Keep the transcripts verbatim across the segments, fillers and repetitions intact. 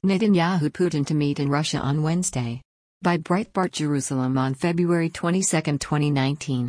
Netanyahu Putin to meet in Russia on Wednesday. By Breitbart Jerusalem on February twenty-second, twenty nineteen.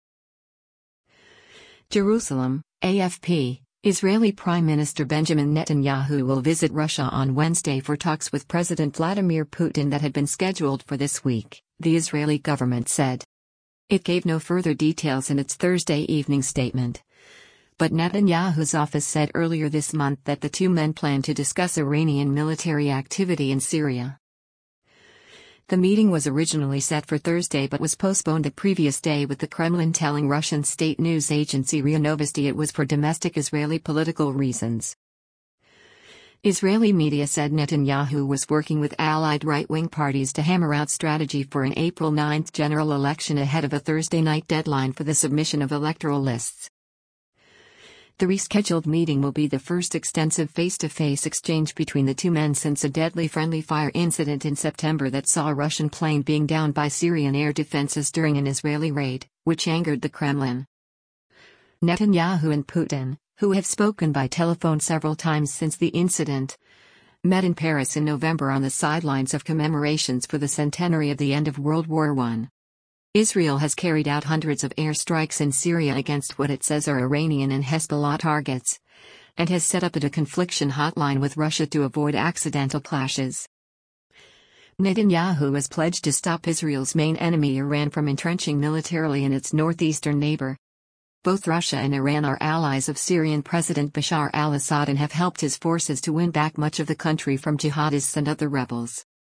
Jerusalem, A F P. Israeli Prime Minister Benjamin Netanyahu will visit Russia on Wednesday for talks with President Vladimir Putin that had been scheduled for this week, the Israeli government said. It gave no further details in its Thursday evening statement. But Netanyahu's office said earlier this month that the two men plan to discuss Iranian military activity in Syria. The meeting was originally set for Thursday but was postponed the previous day, with the Kremlin telling Russian state news agency R I A Novosti it was for domestic Israeli political reasons. Israeli media said Netanyahu was working with allied right-wing parties to hammer out strategy for an April ninth general election ahead of a Thursday night deadline for the submission of electoral lists. The rescheduled meeting will be the first extensive face-to-face exchange between the two men since a deadly friendly fire incident in September that saw a Russian plane being downed by Syrian air defenses during an Israeli raid, which angered the Kremlin. Netanyahu and Putin, who have spoken by telephone several times since the incident, met in Paris in November on the sidelines of commemorations for the centenary of the end of World War One. Israel has carried out hundreds of airstrikes in Syria against what it says are Iranian and Hezbollah targets, and has set up a deconfliction hotline with Russia to avoid accidental clashes. Netanyahu has pledged to stop Israel's main enemy Iran from entrenching militarily in its northeastern neighbor. Both Russia and Iran are allies of Syrian President Bashar al-Assad and have helped his forces to win back much of the country from jihadists and other rebels.